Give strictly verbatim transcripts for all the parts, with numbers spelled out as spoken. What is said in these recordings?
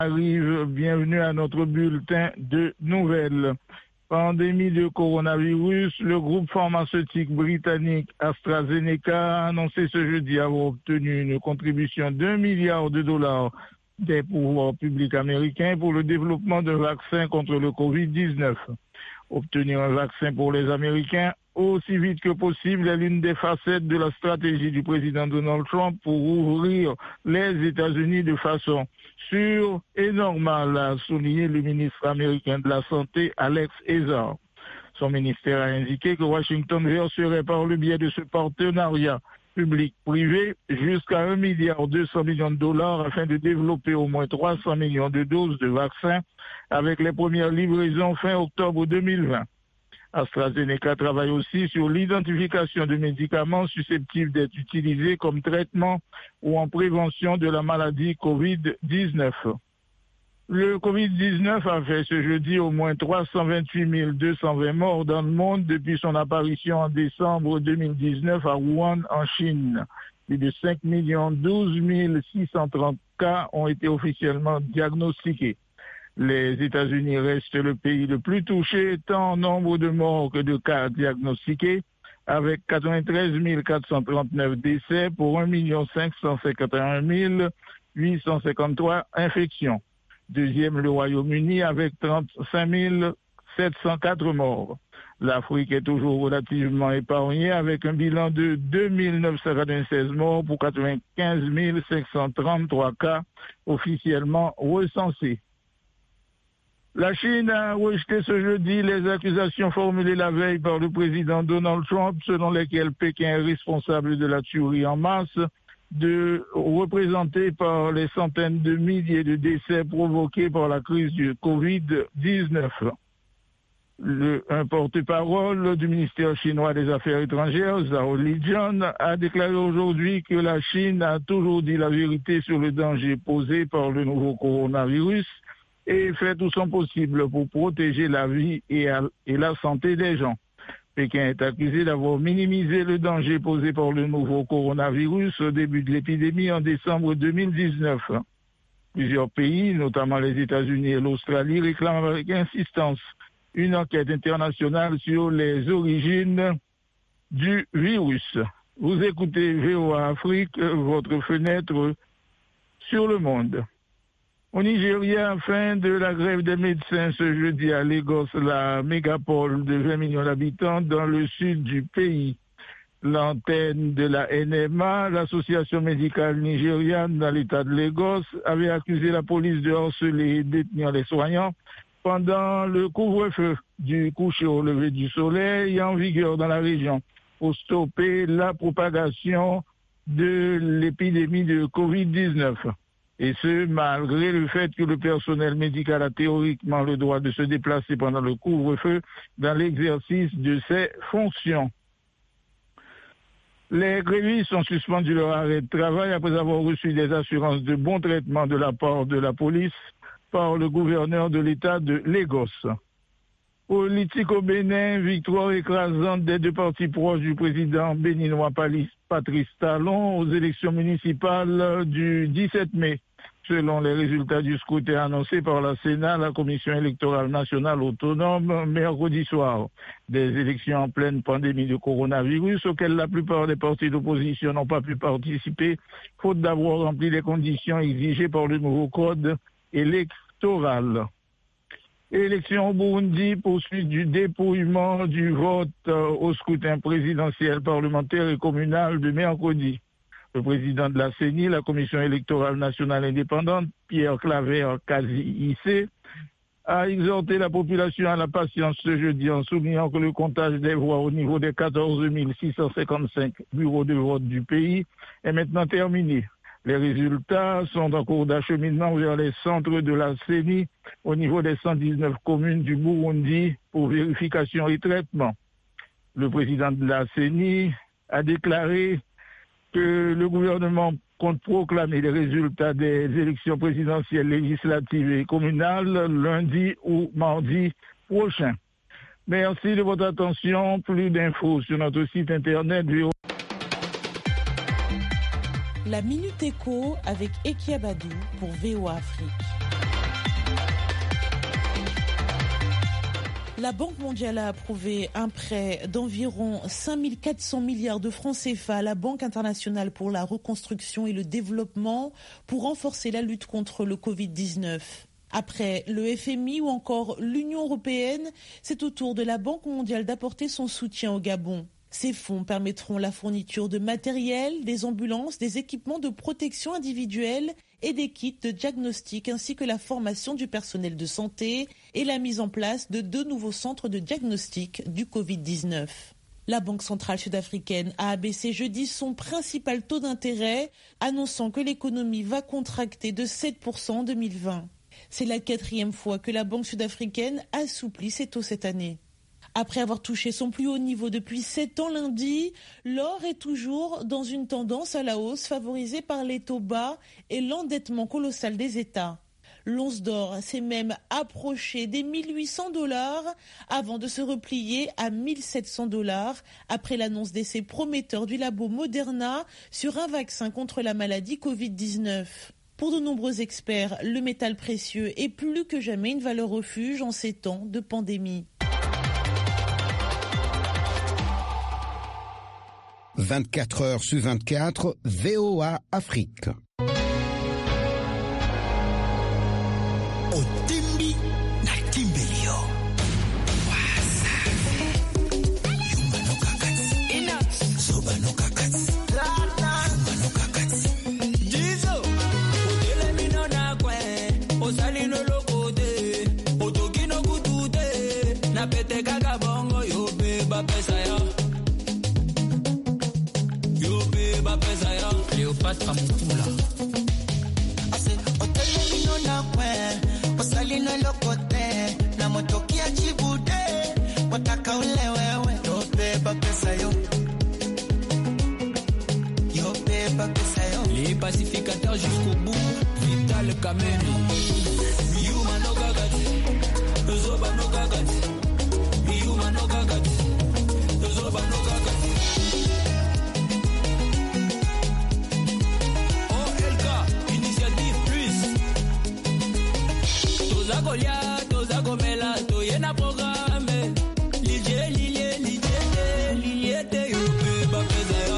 Arrive, bienvenue à notre bulletin de nouvelles. Pandémie de coronavirus, le groupe pharmaceutique britannique AstraZeneca a annoncé ce jeudi avoir obtenu une contribution d'un milliard de dollars des pouvoirs publics américains pour le développement d'un vaccin contre le covid dix-neuf. Obtenir un vaccin pour les Américains aussi vite que possible est l'une des facettes de la stratégie du président Donald Trump pour ouvrir les États-Unis de façon sûre et normale, a souligné le ministre américain de la Santé, Alex Azar. Son ministère a indiqué que Washington verserait par le biais de ce partenariat public-privé jusqu'à un milliard deux cents millions de dollars afin de développer au moins trois cents millions de doses de vaccins avec les premières livraisons fin octobre deux mille vingt. AstraZeneca travaille aussi sur l'identification de médicaments susceptibles d'être utilisés comme traitement ou en prévention de la maladie covid dix-neuf. Le covid dix-neuf a fait ce jeudi au moins trois cent vingt-huit mille deux cent vingt morts dans le monde depuis son apparition en décembre deux mille dix-neuf à Wuhan, en Chine. Plus de cinq millions douze mille six cent trente cas ont été officiellement diagnostiqués. Les États-Unis restent le pays le plus touché, tant en nombre de morts que de cas diagnostiqués, avec quatre-vingt-treize mille quatre cent trente-neuf décès pour un million cinq cent cinquante et un mille huit cent cinquante-trois infections. Deuxième, le Royaume-Uni avec trente-cinq mille sept cent quatre morts. L'Afrique est toujours relativement épargnée avec un bilan de deux mille neuf cent quatre-vingt-seize morts pour quatre-vingt-quinze mille cinq cent trente-trois cas officiellement recensés. La Chine a rejeté ce jeudi les accusations formulées la veille par le président Donald Trump selon lesquelles Pékin est responsable de la tuerie en masse de représentée par les centaines de milliers de décès provoqués par la crise du covid dix-neuf. Le, un porte-parole du ministère chinois des Affaires étrangères, Zhao Lijian, a déclaré aujourd'hui que la Chine a toujours dit la vérité sur le danger posé par le nouveau coronavirus et fait tout son possible pour protéger la vie et, à, et la santé des gens. Pékin est accusé d'avoir minimisé le danger posé par le nouveau coronavirus au début de l'épidémie en décembre deux mille dix-neuf. Plusieurs pays, notamment les États-Unis et l'Australie, réclament avec insistance une enquête internationale sur les origines du virus. Vous écoutez V O A Afrique, votre fenêtre sur le monde. Au Nigeria, fin de la grève des médecins ce jeudi à Lagos, la mégapole de vingt millions d'habitants dans le sud du pays. L'antenne de la N M A, l'association médicale nigériane dans l'état de Lagos, avait accusé la police de harceler et détenir les soignants pendant le couvre-feu du coucher au lever du soleil en vigueur dans la région pour stopper la propagation de l'épidémie de covid dix-neuf. Et ce, malgré le fait que le personnel médical a théoriquement le droit de se déplacer pendant le couvre-feu dans l'exercice de ses fonctions. Les grévistes ont suspendu leur arrêt de travail après avoir reçu des assurances de bon traitement de la part de la police par le gouverneur de l'État de Lagos. Politique au Bénin, victoire écrasante des deux partis proches du président béninois Patrice Talon aux élections municipales du dix-sept mai. Selon les résultats du scrutin annoncé par la Sénat, la Commission électorale nationale autonome, mercredi soir. Des élections en pleine pandémie de coronavirus auxquelles la plupart des partis d'opposition n'ont pas pu participer, faute d'avoir rempli les conditions exigées par le nouveau code électoral. Élection au Burundi, poursuite du dépouillement du vote au scrutin présidentiel, parlementaire et communal de mercredi. Le président de la C E N I, la Commission électorale nationale indépendante, Pierre Claver Kazi-Issé, a exhorté la population à la patience ce jeudi en soulignant que le comptage des voix au niveau des quatorze mille six cent cinquante-cinq bureaux de vote du pays est maintenant terminé. Les résultats sont en cours d'acheminement vers les centres de la C E N I au niveau des cent dix-neuf communes du Burundi pour vérification et traitement. Le président de la C E N I a déclaré que le gouvernement compte proclamer les résultats des élections présidentielles, législatives et communales lundi ou mardi prochain. Merci de votre attention. Plus d'infos sur notre site internet. La Minute Éco avec Ekiabadou pour V O A Afrique. La Banque mondiale a approuvé un prêt d'environ cinq mille quatre cents milliards de francs C F A à la Banque internationale pour la reconstruction et le développement pour renforcer la lutte contre le covid dix-neuf. Après le F M I ou encore l'Union européenne, c'est au tour de la Banque mondiale d'apporter son soutien au Gabon. Ces fonds permettront la fourniture de matériel, des ambulances, des équipements de protection individuelle et des kits de diagnostic ainsi que la formation du personnel de santé et la mise en place de deux nouveaux centres de diagnostic du covid dix-neuf. La Banque centrale sud-africaine a abaissé jeudi son principal taux d'intérêt, annonçant que l'économie va contracter de sept pour cent en deux mille vingt. C'est la quatrième fois que la Banque sud-africaine assouplit ses taux cette année. Après avoir touché son plus haut niveau depuis sept ans lundi, l'or est toujours dans une tendance à la hausse favorisée par les taux bas et l'endettement colossal des États. L'once d'or s'est même approché des mille huit cents dollars avant de se replier à mille sept cents dollars après l'annonce d'essais prometteurs du labo Moderna sur un vaccin contre la maladie covid dix-neuf. Pour de nombreux experts, le métal précieux est plus que jamais une valeur refuge en ces temps de pandémie. vingt-quatre heures sur vingt-quatre, V O A Afrique. Otimbi na timbelio. Wasafi. Yumba no kakati. Ina. Soba no kakati. Lana. Yumba no kakati. Jizo. Odele mino na kwe. Osali no lokote. Otoki no kutute. Na pete kaka bongo yobe ba pesa ya. Cléopâtre Moutoula. Ase otele mino na kwe, osali no lokote, na motoki ya chibude, wataka ule wewe, yo beba pesa yo. Yo beba pesa yo. Les pacificateurs jusqu'au bout, Vital Kameni. Yuma no gagati, Zoba no gagati. Yuma no gagati, Zoba no gagati. Golia, toza gomela, toyena programme. Lilie, lilie, lilie, lilie, te yope ba pezaya.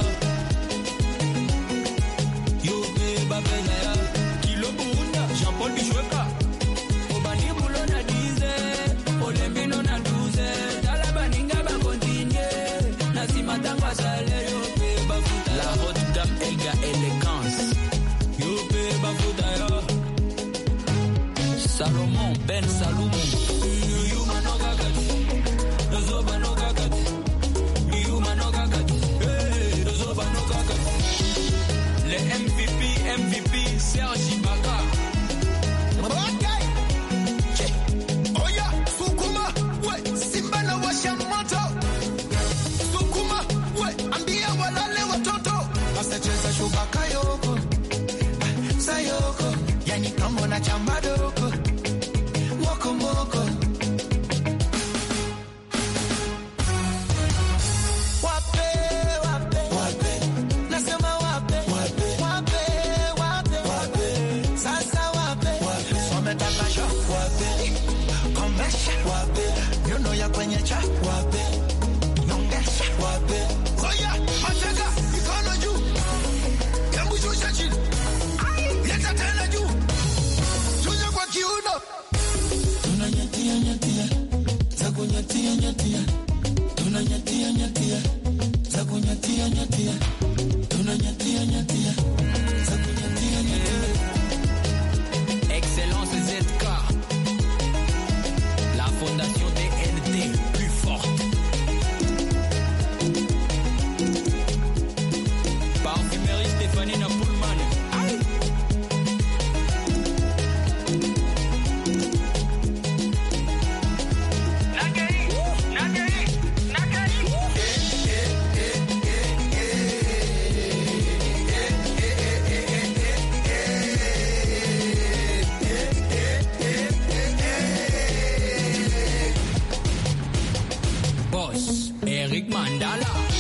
Yope ba pezaya. Kilo bunda, Jean-Paul Bichweka. Obani bulo na dize, olembino na douze. Talabaninga ba continue. Nasima tangwa sale, yope ba futa. La haute dame Elga élégance. Yope ba futa ya. Salomon Ben Salomon. Yuma no gagati. Zoba no gagati. Yuma no gagati. Hey, Zoba no gagati. Le M V P, M V P, Serge Ibaka. Okay. Che. Oya, Sukuma. We, Simba na washa moto. Sukuma. We, ambia walale watoto. Basta cheza shubaka yoko. Sayoko. Yani kama na chambado. Excellence Z K, la fondation D N D plus forte. Parfumerie Stéphanie Napoulman. Aïe. Boss, Eric Mandala.